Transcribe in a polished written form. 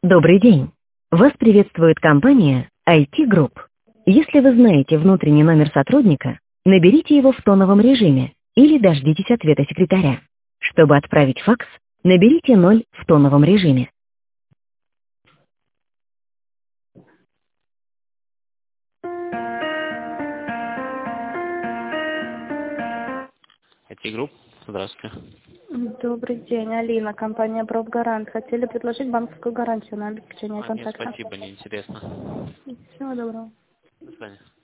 Добрый день. Вас приветствует компания IT Group. Если вы знаете внутренний номер сотрудника, наберите его в тоновом режиме или дождитесь ответа секретаря. Чтобы отправить факс, наберите 0 в тоновом режиме. IT-групп, здравствуйте. Добрый день, Алина, компания «Профгарант». Хотели предложить банковскую гарантию на обеспечение Нет, контракта. спасибо, неинтересно. Всего доброго. До свидания.